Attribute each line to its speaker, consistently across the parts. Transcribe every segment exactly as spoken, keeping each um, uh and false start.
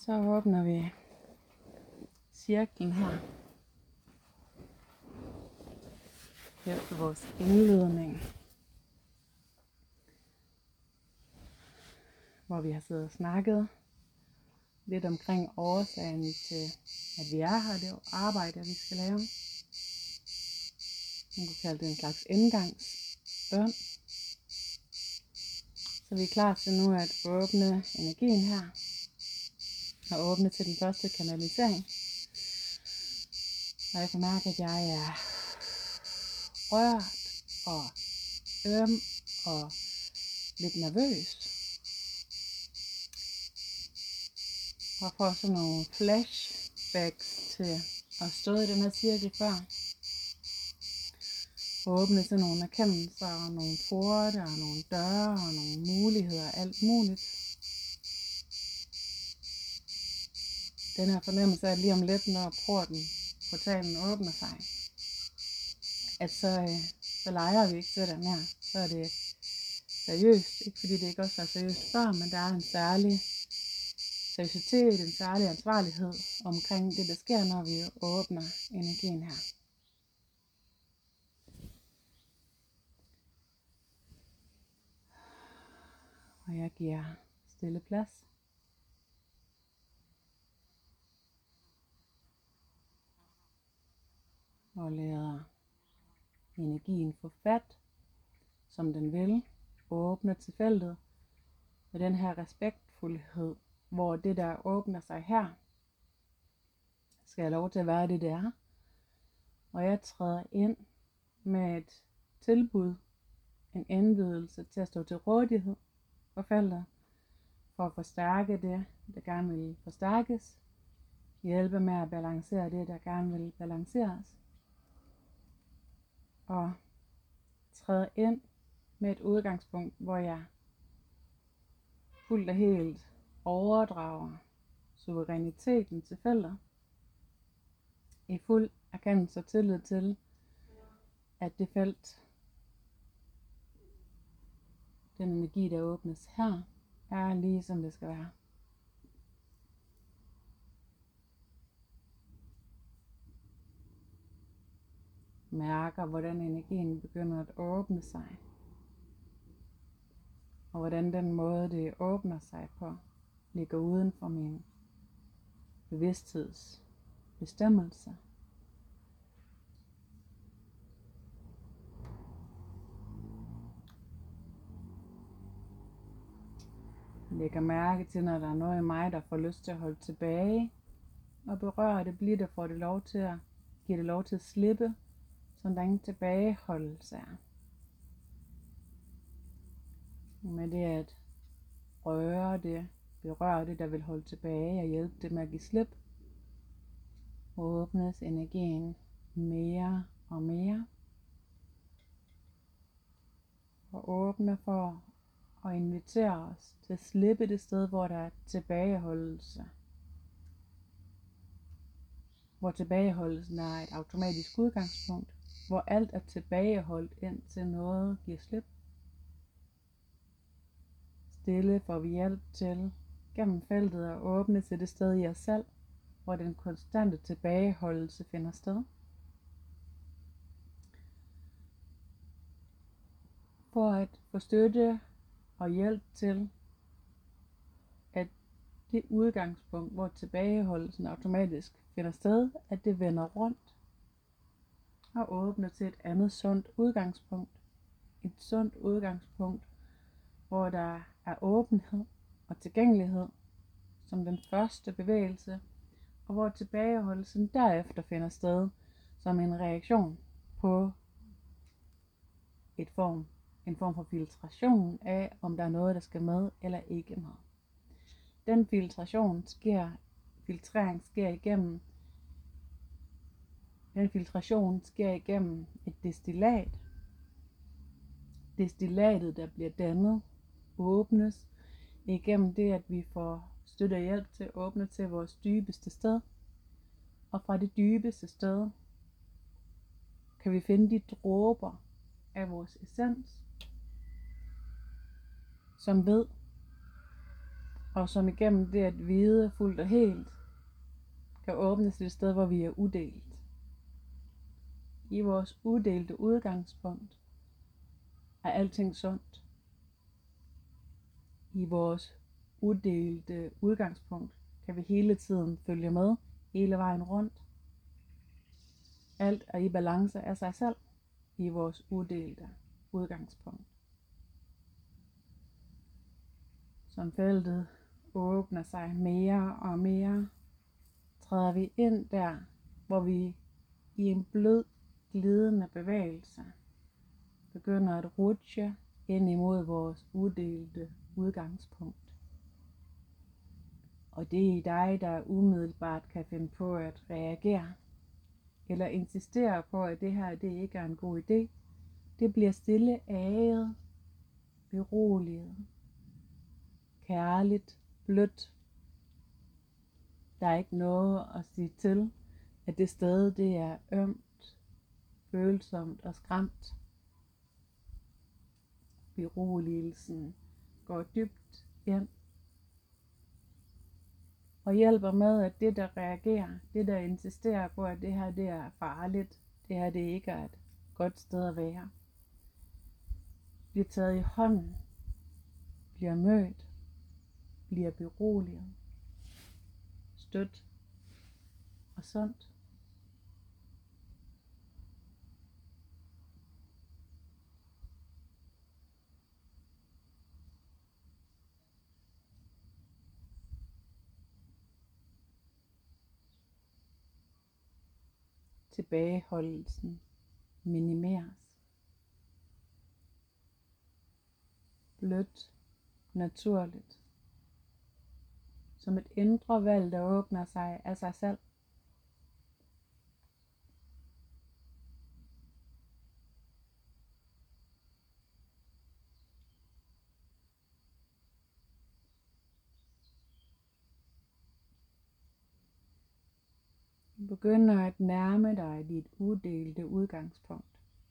Speaker 1: Så åbner vi cirklen her efter vores indledning, hvor vi har siddet og snakket lidt omkring årsagen til, at vi er her, det arbejde, vi skal lave. Man kunne kalde det en slags indgangsbøn. Så vi er klar til nu at åbne energien her, og åbne til den første kanalisering. Og jeg kan mærke, at jeg er rørt og øm og lidt nervøs. Og får sådan nogle flashbacks til at stå i den her cirkel før. Og åbne til nogle erkendelser og nogle porte og nogle døre og nogle muligheder, alt muligt. Den her fornemmelse af lige om lidt, når porten, portalen åbner sig, at så, øh, så leger vi ikke til det mere. Så er det seriøst, ikke fordi det ikke også var seriøst før, men der er en særlig seriøsitet, en særlig ansvarlighed omkring det, der sker, når vi åbner energien her. Og jeg giver stille plads. Og lader energien få fat, som den vil, åbne til feltet med den her respektfuldhed, hvor det der åbner sig her, skal have lov til at være det der. Og jeg træder ind med et tilbud, en indbydelse til at stå til rådighed for feltet, for at forstærke det, der gerne vil forstærkes, hjælpe med at balancere det, der gerne vil balanceres, og træde ind med et udgangspunkt, hvor jeg fuldt og helt overdrager suveræniteten til feltet, i fuld erkendelse og tillid til, at det felt, den energi, der åbnes her, er lige som det skal være. Mærker, hvordan energien begynder at åbne sig. Og hvordan den måde, det åbner sig på, ligger uden for min bevidsthedsbestemmelse. Jeg lægger mærke til, når der er noget i mig, der får lyst til at holde tilbage og berøre det, bliver det, får det lov til at give det lov til at slippe, så der ingen tilbageholdelse er. Med det at røre det, berøre det, der vil holde tilbage og hjælpe det med at give slip, åbnes energien mere og mere. Og åbne for at invitere os til at slippe det sted, hvor der er tilbageholdelse. Hvor tilbageholdelsen er et automatisk udgangspunkt, hvor alt er tilbageholdt indtil noget giver slip. Stille får vi hjælp til gennem feltet at åbne til det sted i os selv, hvor den konstante tilbageholdelse finder sted. For at få støtte og hjælp til, at det udgangspunkt, hvor tilbageholdelsen automatisk finder sted, at det vender rundt og åbner til et andet sundt udgangspunkt. Et sundt udgangspunkt, hvor der er åbenhed og tilgængelighed som den første bevægelse, og hvor tilbageholdelsen derefter finder sted som en reaktion på et form, en form for filtration af, om der er noget, der skal med eller ikke med. Den filtration sker, filtrering sker igennem, den filtration sker igennem et destillat. Destillatet, der bliver dannet, åbnes igennem det, at vi får støtte og hjælp til at åbne til vores dybeste sted. Og fra det dybeste sted kan vi finde de dråber af vores essens, som ved og som igennem det at vide fuldt og helt, kan åbnes et sted, hvor vi er udelt. I vores udelte udgangspunkt er alting sundt. I vores udelte udgangspunkt kan vi hele tiden følge med, hele vejen rundt. Alt er i balance af sig selv i vores udelte udgangspunkt. Som feltet åbner sig mere og mere, træder vi ind der, hvor vi i en blød, glidende bevægelse begynder at rutsche ind imod vores udelte udgangspunkt. Og det er i dig, der umiddelbart kan finde på at reagere, eller insistere på, at det her det ikke er en god idé. Det bliver stille aget, beroliget, kærligt, blødt. Der er ikke noget at sige til, at det sted det er ømt, følsomt og skræmt. Beroligelsen går dybt ind og hjælper med, at det der reagerer, det der insisterer på, at det her det er farligt, det her det ikke er et godt sted at være, bliver taget i hånden, bliver mødt, bliver beroliget, stødt og sundt. Tilbageholdelsen minimeres. Blødt, naturligt. Som et indre valg, der åbner sig af sig selv. Du begynder at nærme dig dit udelte udgangspunkt.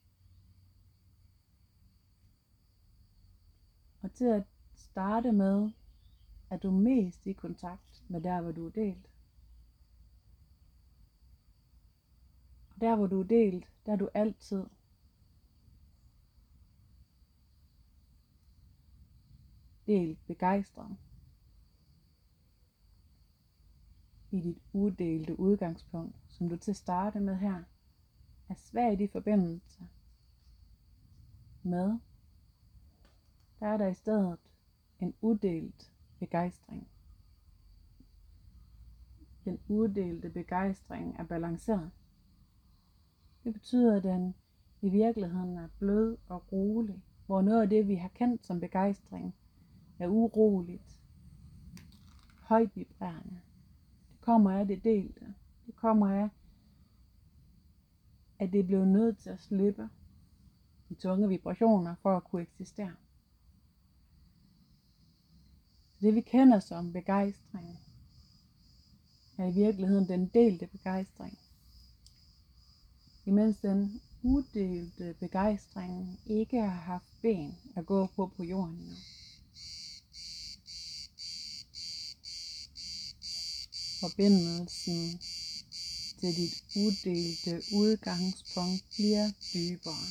Speaker 1: Og til at starte med, er du mest i kontakt med der, hvor du er delt. Og der, hvor du er delt, der er du altid. Delt begejstret. I dit udelte udgangspunkt, som du til at starte med her, er svagt i forbindelse med, der er der i stedet en udelt begejstring. Den udelte begejstring er balanceret. Det betyder, at den i virkeligheden er blød og rolig, hvor noget af det, vi har kendt som begejstring, er uroligt, højt vibrerende. Det kommer af det delte. Det kommer af, at det er blevet nødt til at slippe de tunge vibrationer for at kunne eksistere. Det vi kender som begejstring, er i virkeligheden den delte begejstring. Imens den udelte begejstring ikke har haft ben at gå på på jorden endnu. Forbindelsen til dit udelte udgangspunkt bliver dybere.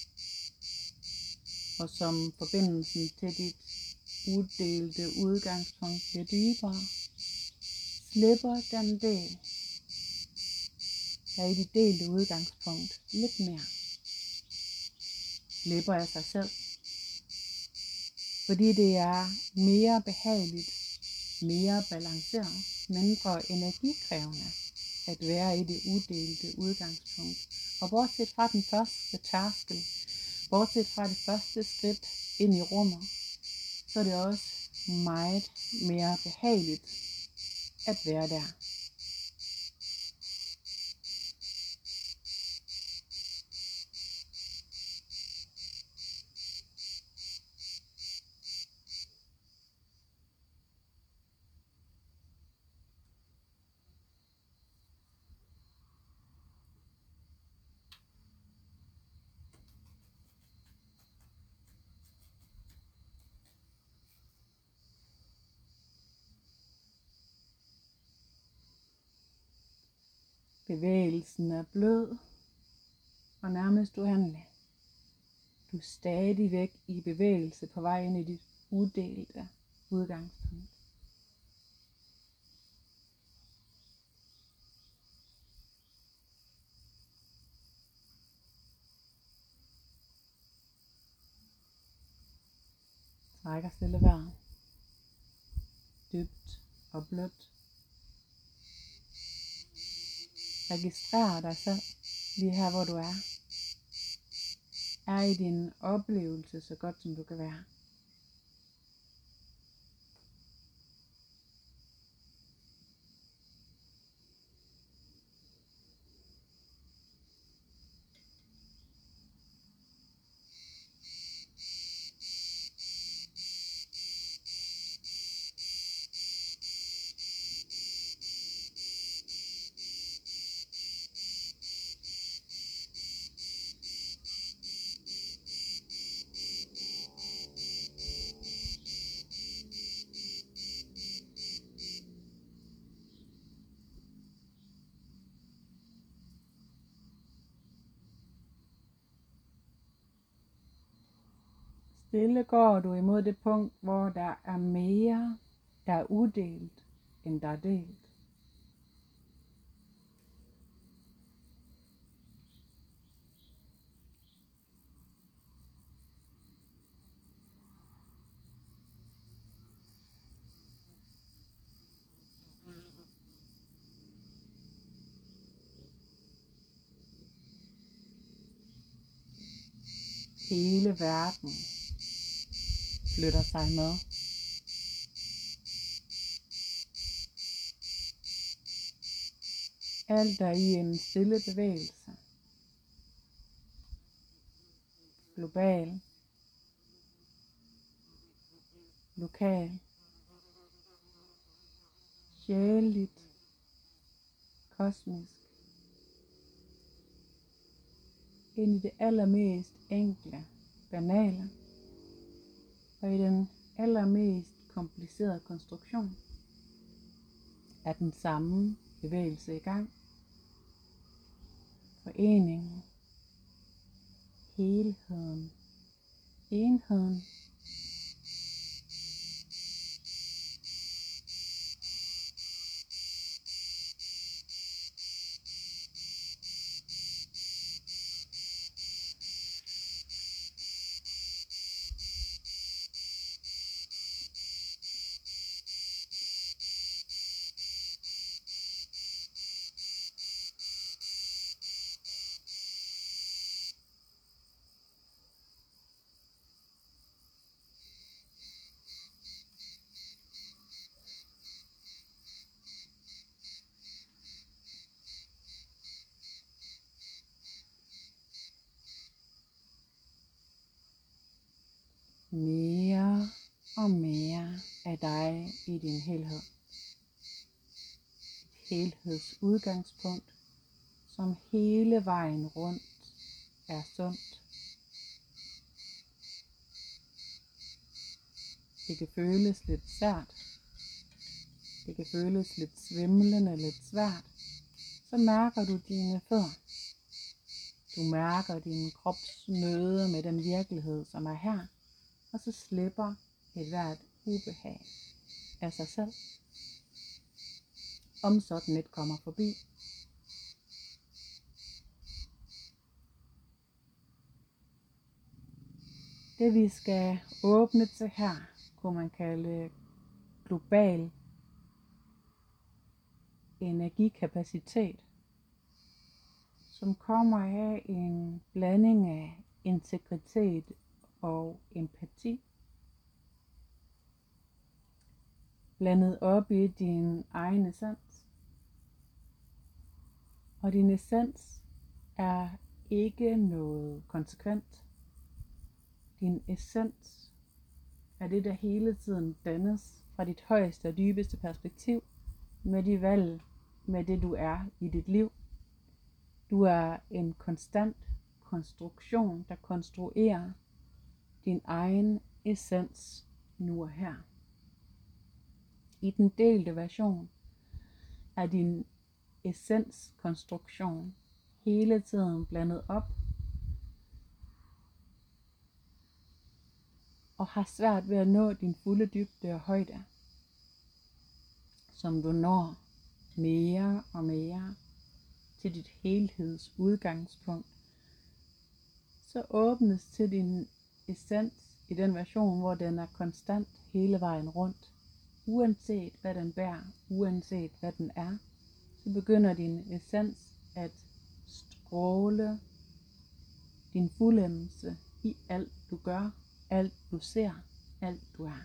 Speaker 1: Og som forbindelsen til dit udelte udgangspunkt bliver dybere, slipper den del, der er i dit delte udgangspunkt, lidt mere. Slipper af sig selv. Fordi det er mere behageligt, mere balanceret, mindre energikrævende at være i det udelte udgangspunkt. Og bortset fra den første tærskel, bortset fra det første skridt ind i rummet, så er det også meget mere behageligt at være der. Bevægelsen er blød og nærmest uhandelig. Du er stadigvæk i bevægelse på vej ind i dit udelte udgangspunkt. Trækker stille vejret. Dybt og blødt. Registrer dig selv lige her, hvor du er. Er i din oplevelse så godt, som du kan være. Stille går du imod det punkt, hvor der er mere, der er udelt, end der er delt. Hele verden flytter sig med. Alt er i en stille bevægelse. Global. Lokal. Sjæleligt. Kosmisk. Ind i det allermest enkle, banale. Og i den allermest komplicerede konstruktion er den samme bevægelse i gang. Foreningen, helheden, enheden. Mere og mere af dig i din helhed. Et helhedsudgangspunkt, som hele vejen rundt er sundt. Det kan føles lidt sært. Det kan føles lidt svimlende, lidt svært. Så mærker du dine fødder. Du mærker din krops møde med den virkelighed, som er her. Og så slipper et hvert ubehag af sig selv. Om sådan lidt kommer forbi. Det vi skal åbne til her, kunne man kalde global energikapacitet, som kommer af en blanding af integritet og empati, blandet op i din egen essens. Og din essens er ikke noget konsekvent. Din essens er det, der hele tiden dannes fra dit højeste og dybeste perspektiv, med de valg, med det du er i dit liv. Du er en konstant konstruktion, der konstruerer din egen essens nu og her. I den delte version er din essenskonstruktion, hele tiden blandet op, og har svært ved at nå din fulde dybde og højde, som du når mere og mere til dit helhedsudgangspunkt, så åbnes til din essens i den version, hvor den er konstant hele vejen rundt. Uanset hvad den bærer, uanset hvad den er, så begynder din essens at stråle din fuldendelse i alt du gør, alt du ser, alt du er.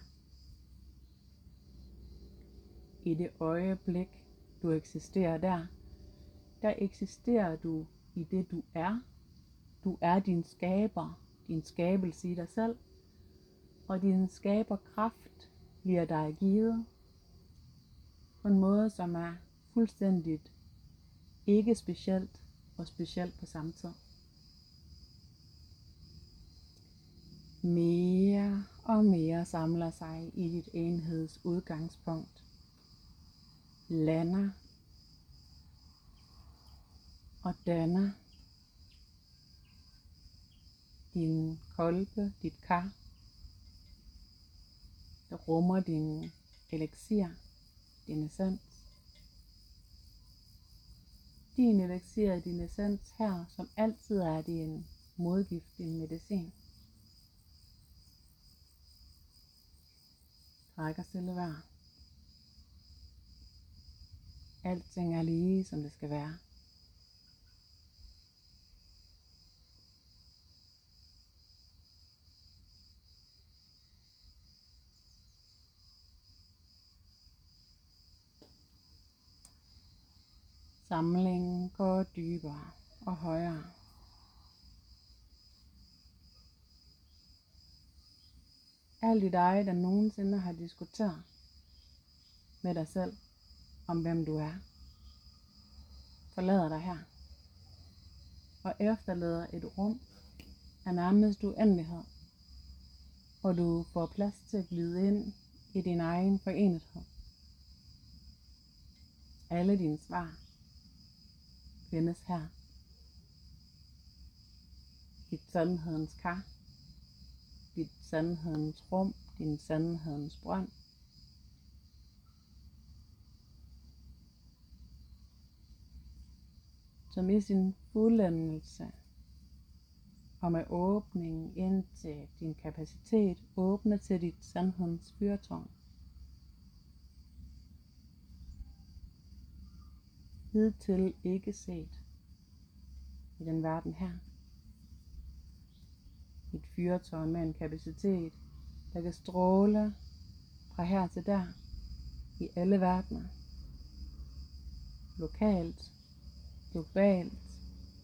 Speaker 1: I det øjeblik du eksisterer der, der eksisterer du i det du er. Du er din skaber, din skabelse i dig selv, og din skaberkraft bliver dig givet på en måde, som er fuldstændigt ikke specielt og specielt på samme tid. Mere og mere samler sig i dit enhedsudgangspunkt, lander og danner din kolbe, dit kar, der rummer din elixir, din essens. Din elixir, din essens her, som altid er din modgift, din medicin. Trækker stille vejr. Alting er lige, som det skal være. Samlingen går dybere og højere. Alt i dig, der nogensinde har diskuteret med dig selv om hvem du er, forlader dig her og efterlader et rum af nærmest uendelighed, hvor du får plads til at glide ind i din egen forenethed. Alle dine svar findes her. Dit sandhedens kar, dit sandhedens rum, din sandhedens brønd. Som i sin fuldendelse og med åbningen ind til din kapacitet, åbne til dit sandhedens fyrtårn. Hidtil ikke set i den verden her. Et fyrtårn med en kapacitet, der kan stråle fra her til der i alle verdener. Lokalt, globalt,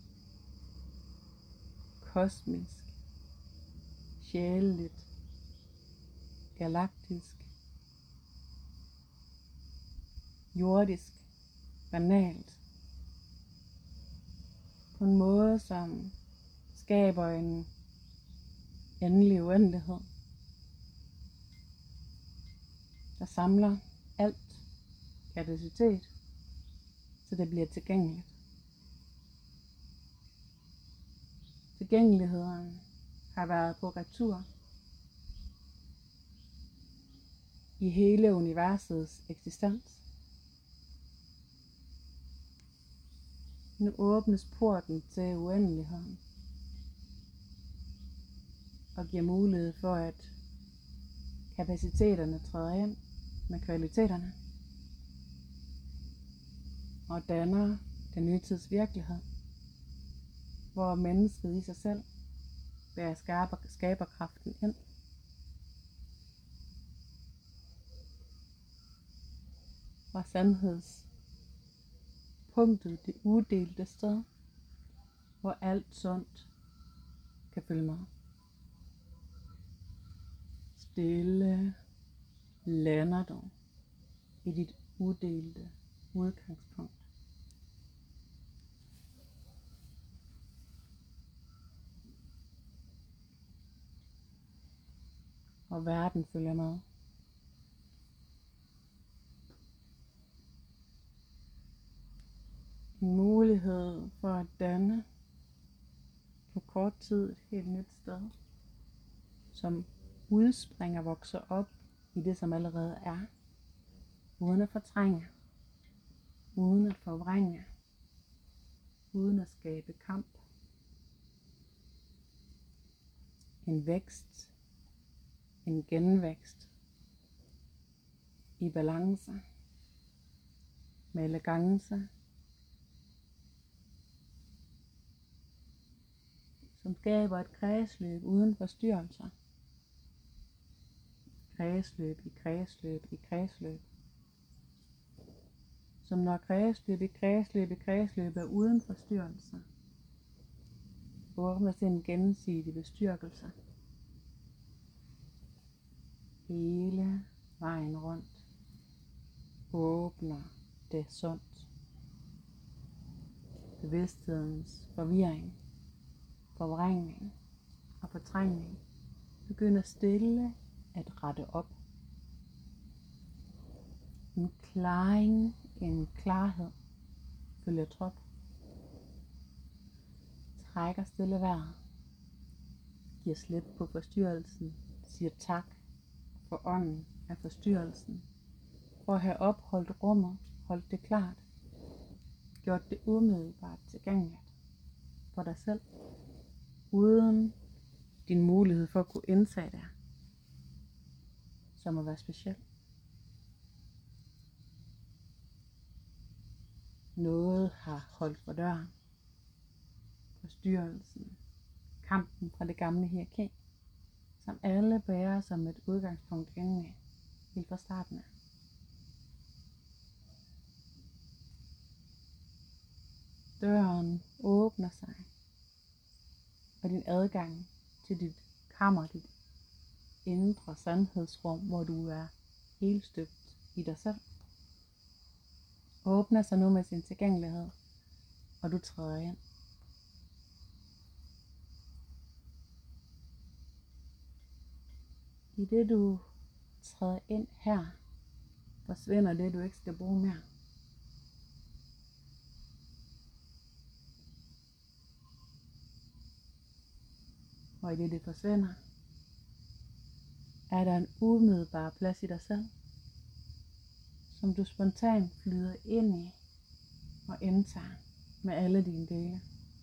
Speaker 1: kosmisk, sjæleligt, galaktisk, jordisk, banalt, på en måde, som skaber en endelig uendelighed, der samler alt kapacitet, så det bliver tilgængeligt. Tilgængeligheden har været på retur i hele universets eksistens. Nu åbnes porten til uendeligheden og giver mulighed for, at kapaciteterne træder ind med kvaliteterne og danner den nye tids virkelighed, hvor mennesket i sig selv bærer skaber, skaberkraften ind. Og sandhedspunktet, det udelte sted, hvor alt sundt kan følge med. Stille lander du i dit udelte udgangspunkt. Og verden følger med. mulighed for at danne på kort tid et helt nyt sted, som udspringer, vokser op i det, som allerede er, uden at fortrænge, uden at forvrænge, uden at skabe kamp. En vækst, en genvækst i balance, med elegance, som skaber et kredsløb uden forstyrrelser. Kredsløb i kredsløb i kredsløb. Som når kredsløb i kredsløb i kredsløb er uden forstyrrelser, åbner til en gensidig bestyrkelse. Hele vejen rundt åbner det sundt. Bevidsthedens forvirring, forvrængning og fortrængning begynder stille at rette op. En klaring, en klarhed følger trop. Trækker stille vejret, giver slip på forstyrrelsen, siger tak for ånden af forstyrrelsen, for at have opholdt rummet, holdt det klart, gjort det umiddelbart tilgængeligt for dig selv, uden din mulighed for at kunne indtage det, som at være speciel. Noget har holdt for døren. Forstyrrelsen, kampen fra det gamle hierarki, som alle bærer som et udgangspunkt indeni, helt fra starten af. Døren åbner sig, og din adgang til dit kammer, dit indre sandhedsrum, hvor du er helt støbt i dig selv, åbner sig nu med sin tilgængelighed, og du træder ind. I det du træder ind her, forsvinder det du ikke skal bruge mere. Og i det det forsvinder, er der en umiddelbar plads i dig selv, som du spontant flyder ind i og indtager med alle dine dele.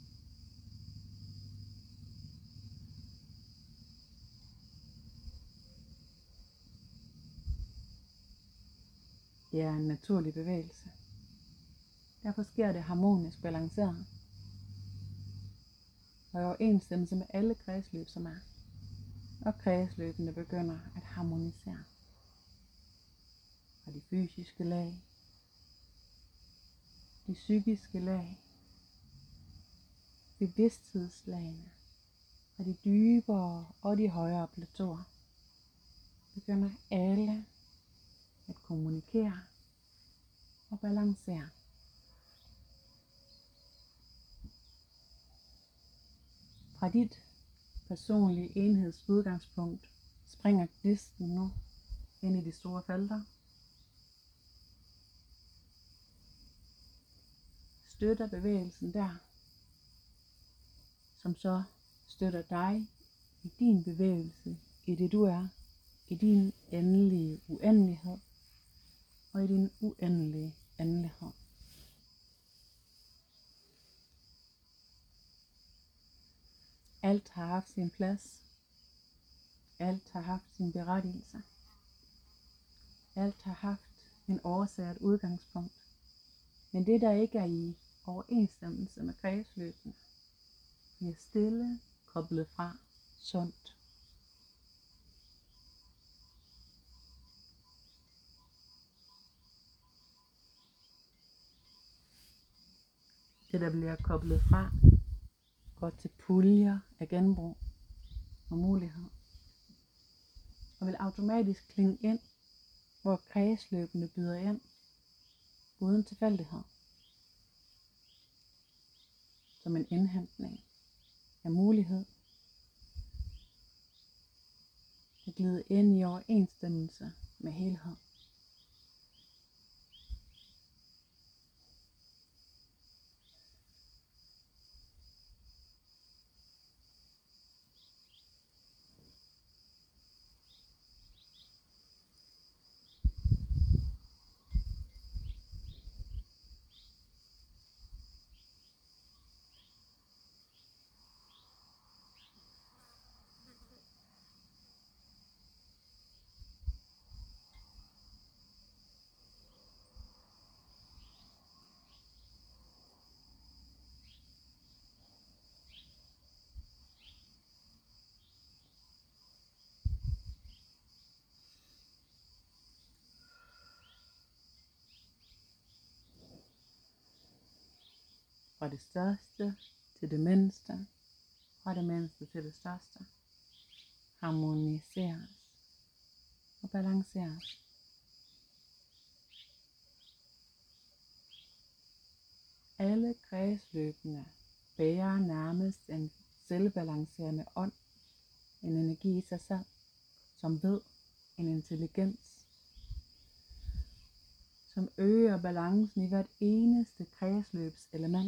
Speaker 1: Det er en naturlig bevægelse. Derfor sker det harmonisk balanceret og i overensstemmelse med alle kredsløb, som er. Og kredsløbene begynder at harmonisere. Fra de fysiske lag, de psykiske lag, bevidsthedslagene, og de dybere og de højere plateauer, begynder alle at kommunikere og balancere. Fra dit personlige enhedsudgangspunkt springer gnisten nu ind i de store felter. Støtter bevægelsen der, som så støtter dig i din bevægelse, i det du er, i din endelige uendelighed og i din uendelige endelighed. Alt har haft sin plads. Alt har haft sin berettigelse. Alt har haft en årsag og et udgangspunkt. Men det der ikke er i overensstemmelse med kredsløbene, bliver stille koblet fra sundt. Det der bliver koblet fra, går til puljer af genbrug og mulighed, og vil automatisk klinge ind, hvor kredsløbene byder ind, uden tilfældighed, som en indhentning af mulighed, at glide ind i overensstemmelse med helhed. fra det største til det mindste, fra det mindste til det største, harmoniseres og balanceres. Alle kredsløbene bærer nærmest en selvbalancerende ånd, en energi i sig selv, som ved, en intelligens, som øger balancen i hvert eneste kredsløbselement.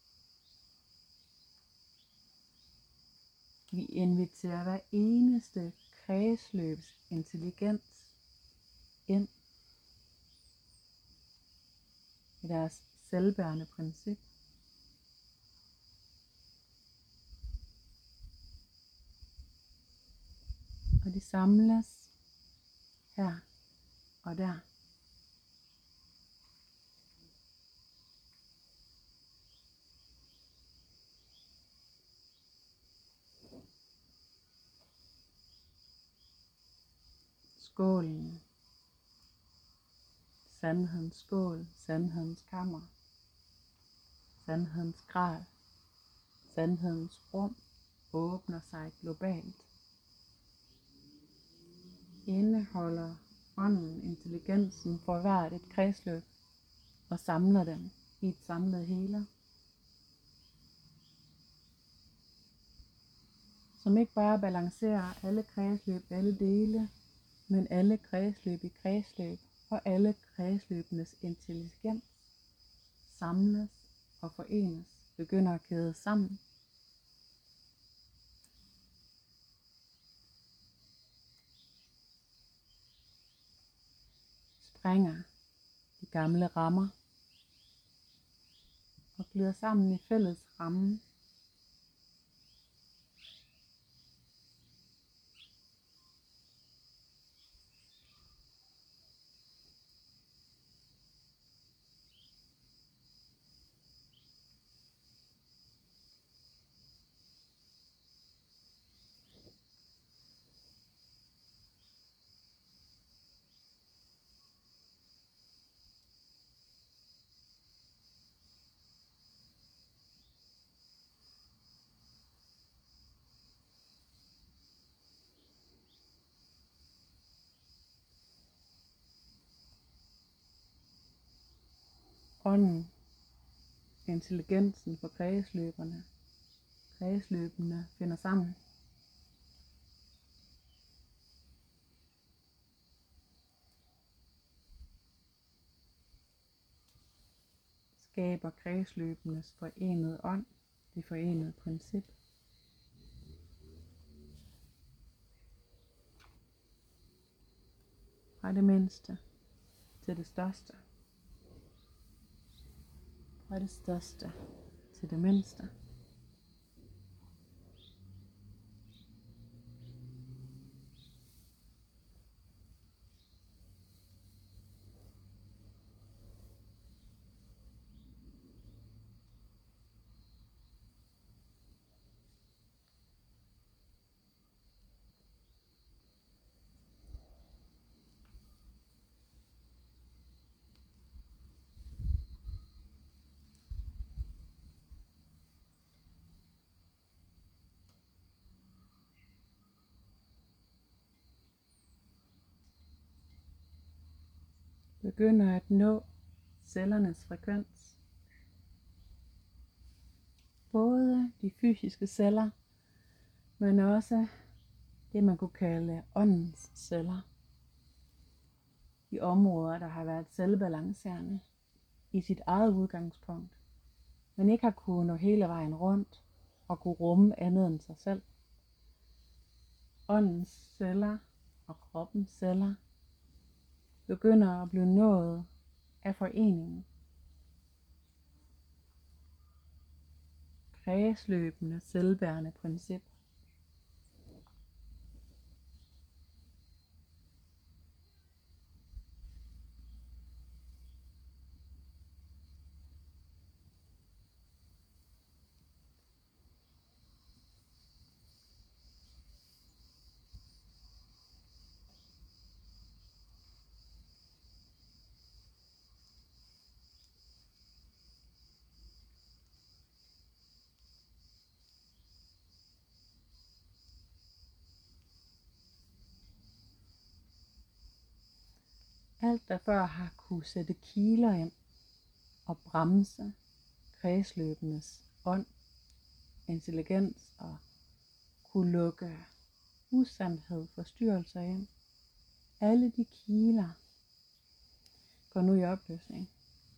Speaker 1: Vi inviterer hver eneste kredsløbsintelligens ind i deres selvbærende princip. Og de samles her og der. Skålen. Sandhedens skål, sandhedens kammer, sandhedens gral, sandhedens rum åbner sig globalt. Indeholder ånden, intelligensen for hvert et kredsløb og samler dem i et samlet hele. Som ikke bare balancerer alle kredsløb, alle dele, men alle kredsløb i kredsløb og alle kredsløbenes intelligens samles og forenes, begynder at kæde sammen. Springer de gamle rammer og glider sammen i fælles ramme. Ånden, intelligensen for kredsløberne, kredsløbene finder sammen. Skaber kredsløbenes forenede ånd, det forenede princip. Fra det mindste til det største. Fra det største til det mindste. Begynder at nå cellernes frekvens. Både de fysiske celler, men også det man kunne kalde åndens celler. De områder, der har været selvbalancerende i sit eget udgangspunkt, men ikke har kunnet nå hele vejen rundt og kunne rumme andet end sig selv. Åndens celler og kroppens celler begynder at blive nået af foreningen. Kredsløbende selvbærende princip. alt der før har kunne sætte kiler ind og bremse kredsløbenes ånd, intelligens og kunne lukke usandhed, forstyrrelser ind. Alle de kiler går nu i opløsning.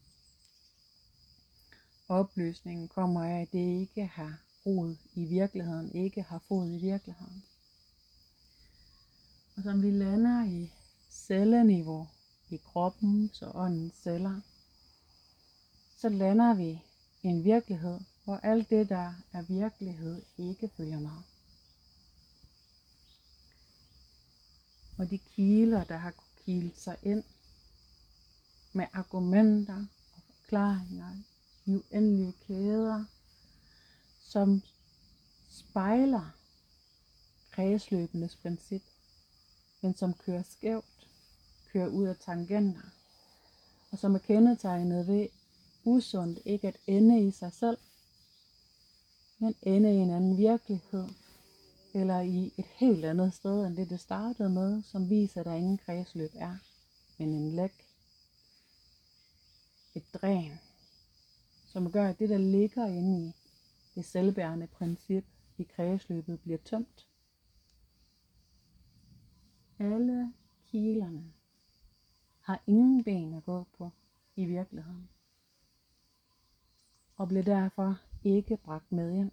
Speaker 1: Opløsningen kommer af, at det ikke har rod i virkeligheden, ikke har fod i virkeligheden. Og som vi lander i celleniveau i kroppens og åndens celler, så lander vi i en virkelighed, hvor alt det, der er virkelighed, ikke følger med. Og de kiler, der har kilet sig ind med argumenter og forklaringer i uendelige kæder, som spejler kredsløbenes princip, men som kører skævt, kører ud af tangenter, og som er kendetegnet ved usundt ikke at ende i sig selv, men ende i en anden virkelighed, eller i et helt andet sted end det, det startede med, som viser, at der ingen kredsløb er, men en læk, et dræn, som gør, at det, der ligger inde i det selvbærende princip i kredsløbet, bliver tømt. Alle kilerne har ingen ben at gå på i virkeligheden, og bliver derfor ikke bragt med ind.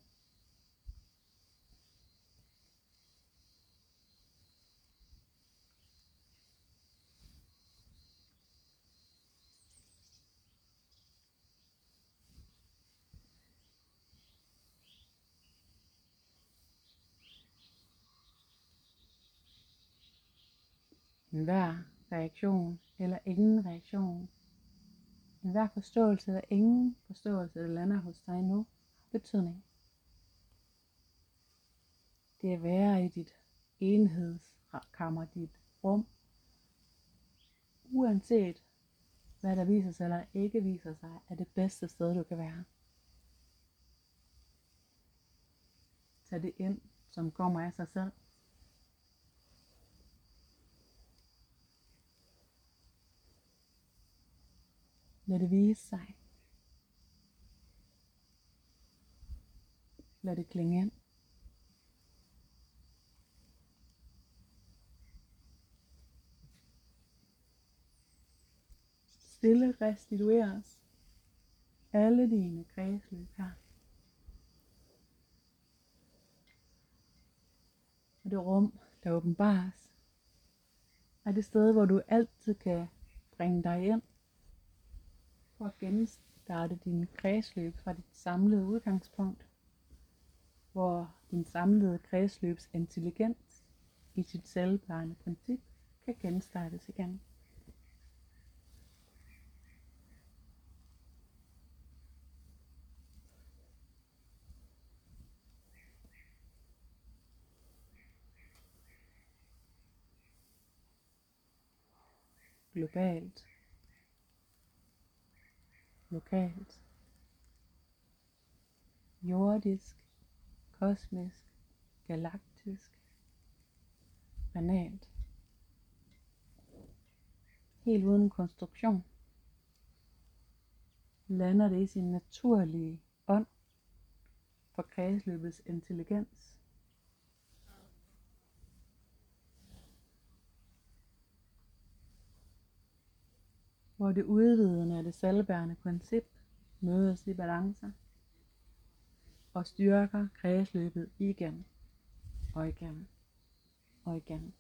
Speaker 1: Enhver reaktion eller ingen reaktion, enhver forståelse eller ingen forståelse, der lander hos dig nu, har betydning. Det at være i dit enhedskammer, dit rum, uanset hvad der viser sig eller ikke viser sig, er det bedste sted, du kan være. Tag det ind, som kommer af sig selv. Lad det vise sig. Lad det klinge ind. Stille restitueres alle dine kredsløb her. Og det rum, der åbenbares, er det sted, hvor du altid kan bringe dig ind for at genstarte dine kredsløb fra dit samlede udgangspunkt, hvor din samlede kredsløbs intelligens i sit selvbærende princip kan genstartes igen. Globalt, lokalt, jordisk, kosmisk, galaktisk, banalt. Helt uden konstruktion lander det i sin naturlige ånd for kredsløbets intelligens. Hvor det udvidende af det selvbærende princip mødes i balance og styrker kredsløbet igen og igen og igen.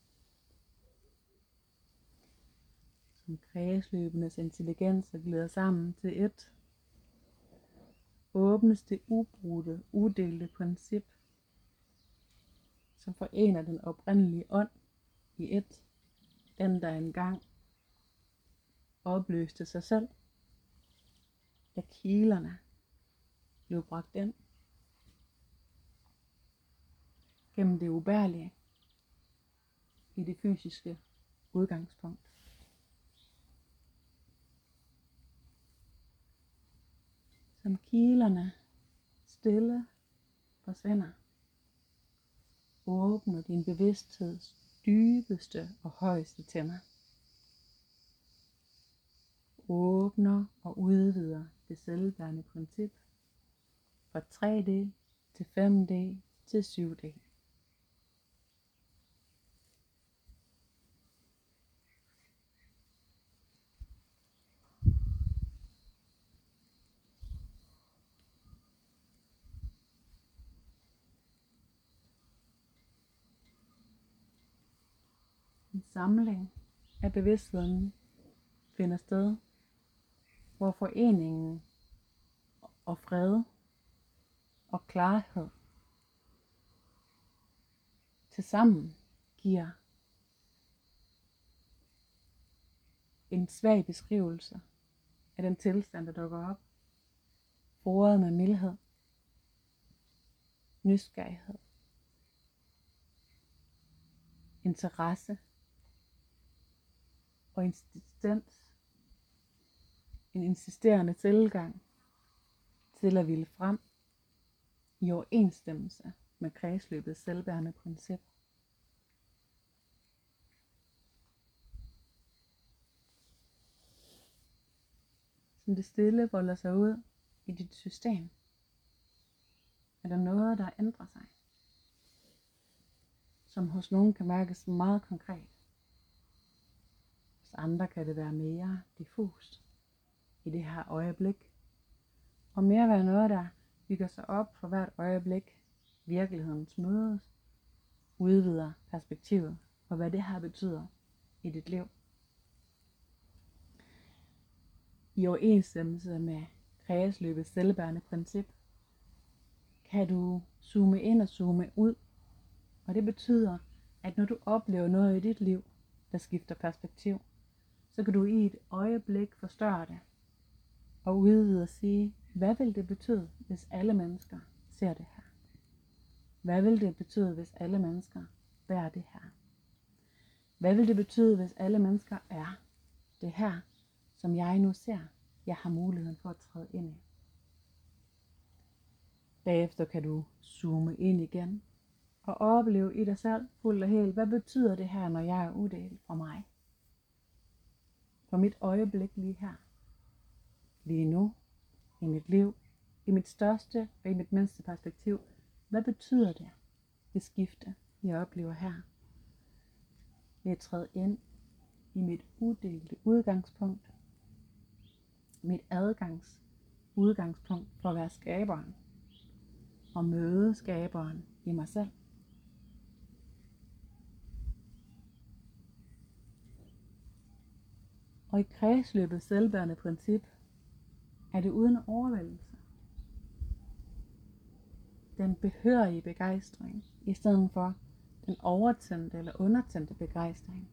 Speaker 1: Som kredsløbenes intelligenser glider sammen til et, åbnes det ubrudte, udelte princip, som forener den oprindelige ånd i et, den der engang opløste sig selv, da kilerne blev bragt ind gennem det ubærlige i det fysiske udgangspunkt. Som kilerne stille forsvinder, åbner din bevidstheds dybeste og højeste tænder. åbner og udvider det selvbærende princip fra tre D til fem D til syv D. En samling af bevidstheden finder sted, hvor foreningen og fred og klarhed tilsammen giver en svag beskrivelse af den tilstand, der dukker op, foret med mildhed, nysgerrighed, interesse og insistens, en insisterende tilgang til at ville frem i overensstemmelse med kredsløbets selvbærende princip. Som det stille folder sig ud i dit system, er der noget, der ændrer sig, som hos nogen kan mærkes meget konkret. Hos andre kan det være mere diffust i det her øjeblik, og mere være noget, der bygger sig op for hvert øjeblik, virkelighedens mødes, udvider perspektivet for, hvad det her betyder i dit liv. I overensstemmelse med kredsløbets selvbærende princip, kan du zoome ind og zoome ud, og det betyder, at når du oplever noget i dit liv, der skifter perspektiv, så kan du i et øjeblik forstørre det, og udvide og sige, hvad vil det betyde, hvis alle mennesker ser det her? Hvad vil det betyde, hvis alle mennesker bærer det her? Hvad vil det betyde, hvis alle mennesker er det her, som jeg nu ser, jeg har muligheden for at træde ind i? Bagefter kan du zoome ind igen og opleve i dig selv fuldt og helt, hvad betyder det her, når jeg er udelt for mig? For mit øjeblik lige her, lige nu, i mit liv, i mit største og i mit mindste perspektiv. Hvad betyder det, det skifte, jeg oplever her? Ved at træde ind i mit udelte udgangspunkt, mit adgangs udgangspunkt for at være skaberen, og møde skaberen i mig selv. Og i kredsløbets selvbærende princip er det uden overvældelse. Den behørige begejstring, i stedet for den overtændte eller undertændte begejstring.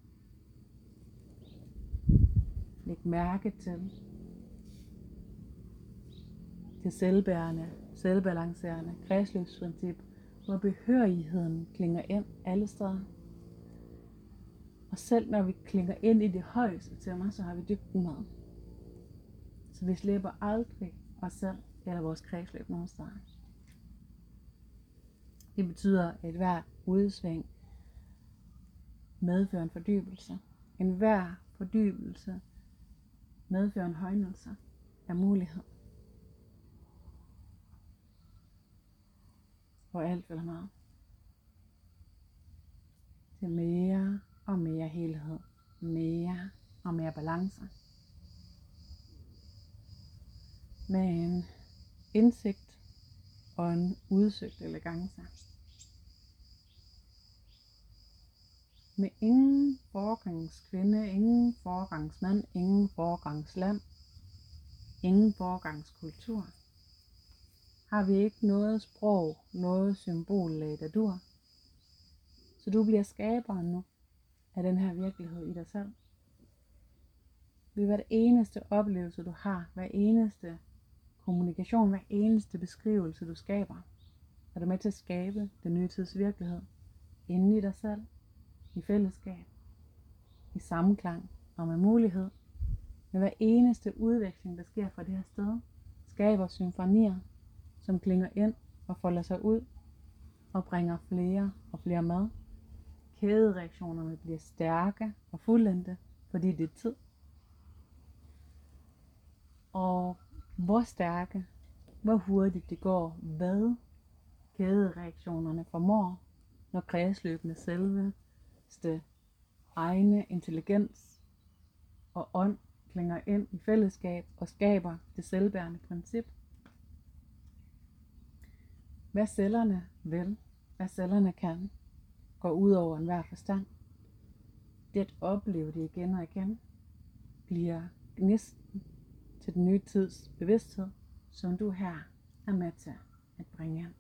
Speaker 1: Læg mærke til det selvbærende, selvbalancerende kredsløbsprincip, hvor behørigheden klinger ind alle steder. Og selv når vi klinger ind i det højeste til mig, så har vi dybden med. Så vi slipper aldrig os selv eller vores kredsløb nogen steder. Det betyder, at hver udsving medfører en fordybelse. En hver fordybelse medfører en højnelse af mulighed. Hvor alt vil have meget. Til mere og mere helhed. Mere og mere balance. Med en indsigt og en udsøgt elegance. Med ingen foregangskvinde, ingen foregangsmand, ingen foregangsland, ingen foregangskultur. Har vi ikke noget sprog, noget symbollag, der dur. Så du bliver skaberen nu af den her virkelighed i dig selv. Ved hver eneste oplevelse du har, hver eneste kommunikation, hver eneste beskrivelse du skaber, er du med til at skabe den nye tids virkelighed inde i dig selv, i fællesskab, i sammenklang og med mulighed. Med hver eneste udveksling, der sker fra det her sted, skaber symfonier, som klinger ind og folder sig ud og bringer flere og flere med. Kædereaktionerne bliver stærke og fuldendte, fordi det er tid. Og hvor stærke, hvor hurtigt det går, hvad kædereaktionerne formår, når kredsløbende selveste egne intelligens og ånd klinger ind i fællesskab og skaber det selvbærende princip. Hvad cellerne vil, hvad cellerne kan, går ud over enhver forstand. Det at opleve det igen og igen, bliver gnisten til den nye tids bevidsthed, som du her er med til at bringe ind.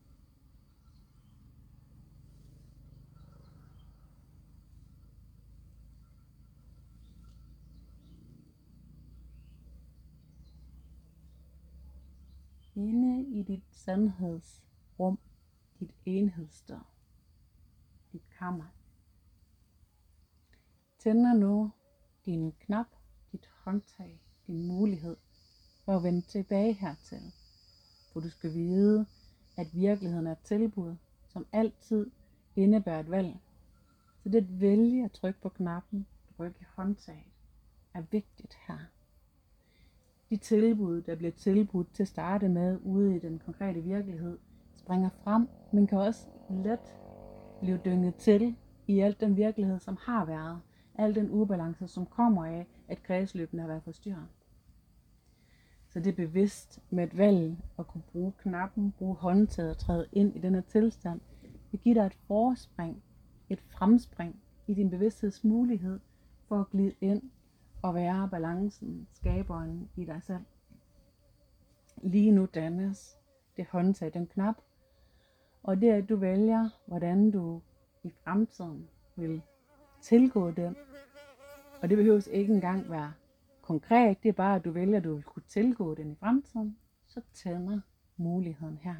Speaker 1: Inde i dit sandhedsrum, dit enhedssted, dit kammer, tænder nu din knap, dit håndtag, din mulighed for at vende tilbage hertil. For du skal vide, at virkeligheden er et tilbud, som altid indebærer et valg. Så det at vælge at trykke på knappen, trykke i håndtaget, er vigtigt her. De tilbud, der bliver tilbudt til at starte med ude i den konkrete virkelighed, springer frem, men kan også let blive dynget til i al den virkelighed, som har været. Al den ubalance, som kommer af, at kredsløbene har været forstyrret. Så det er bevidst med et valg at kunne bruge knappen, bruge håndtaget og træde ind i denne tilstand, vil give dig et forspring, et fremspring i din bevidsthedsmulighed for at glide ind og være balancen, skaberen i dig selv. Lige nu dannes det håndtag, den knap, og det er, at du vælger, hvordan du i fremtiden vil tilgå den. Og det behøves ikke engang være konkret, det er bare, at du vælger, at du vil kunne tilgå den i fremtiden, så tænder muligheden her.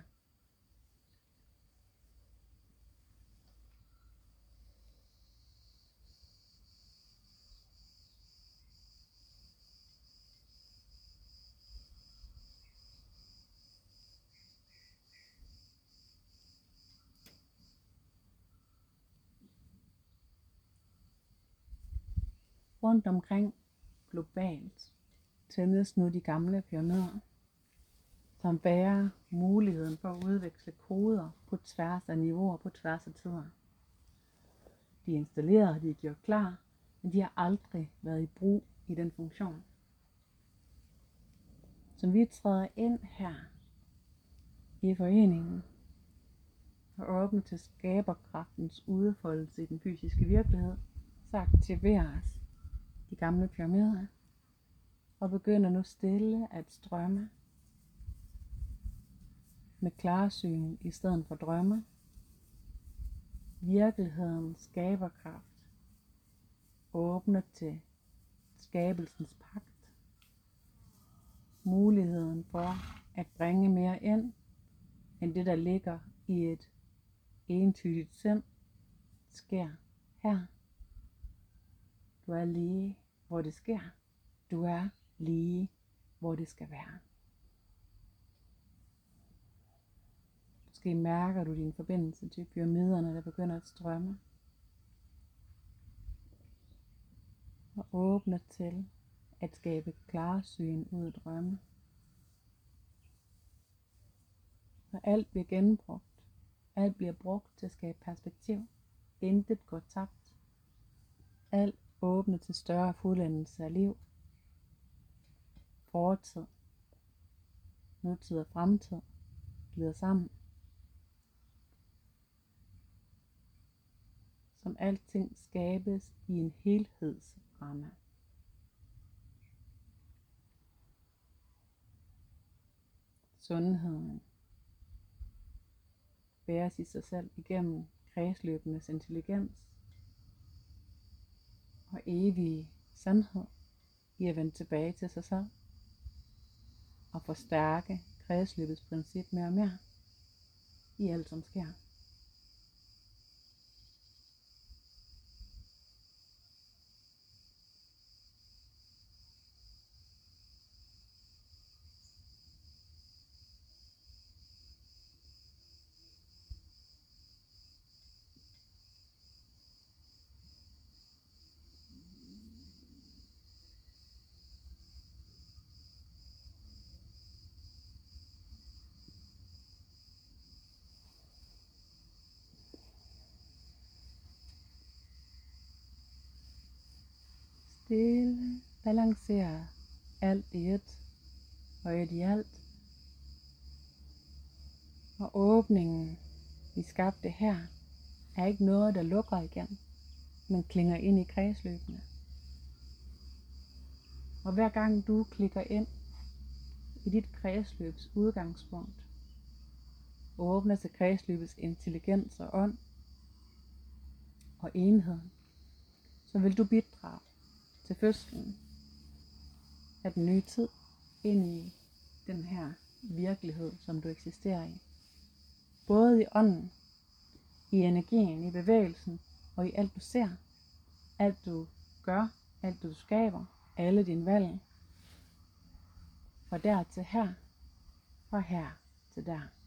Speaker 1: Rundt omkring globalt tændes nu de gamle pyramider, som bærer muligheden for at udveksle koder på tværs af niveauer, på tværs af tider. De er installeret, de er gjort klar, men de har aldrig været i brug i den funktion. Som vi træder ind her i foreningen og åbner til skaberkraftens udfoldelse i den fysiske virkelighed, så aktiveres de gamle pyramider og begynder nu stille at strømme med klarsyn i stedet for drømme. Virkeligheden skaberkraft åbner til skabelsens pagt. Muligheden for at bringe mere ind, end det der ligger i et entydigt sind, sker her. Du er lige, hvor det sker. Du er lige, hvor det skal være. Måske mærker du din forbindelse til pyramiderne, der begynder at strømme. Og åbner til at skabe klarsyn ud af drømme. Og alt bliver genbrugt. Alt bliver brugt til at skabe perspektiv. Intet går tabt. Alt åbnet til større fuldendelse af liv. Fortid, nutid og fremtid glider sammen. Som alting skabes i en helhedsramme. Sundheden bæres i sig selv igennem kredsløbenes intelligens og evige sandhed i at vende tilbage til sig selv og forstærke kredsløbets princip mere og mere i alt som sker. stille balancerer alt i et og et i alt. Og åbningen, vi skabte her, er ikke noget, der lukker igen, men klinger ind i kredsløbene. Og hver gang du klikker ind i dit kredsløbs udgangspunkt, åbner til kredsløbets intelligens og ånd og enheden, så vil du bidrage til fødslen af den nye tid ind i den her virkelighed, som du eksisterer i. Både i ånden, i energien, i bevægelsen og i alt du ser, alt du gør, alt du skaber, alle dine valg. Fra der til her, fra her til der.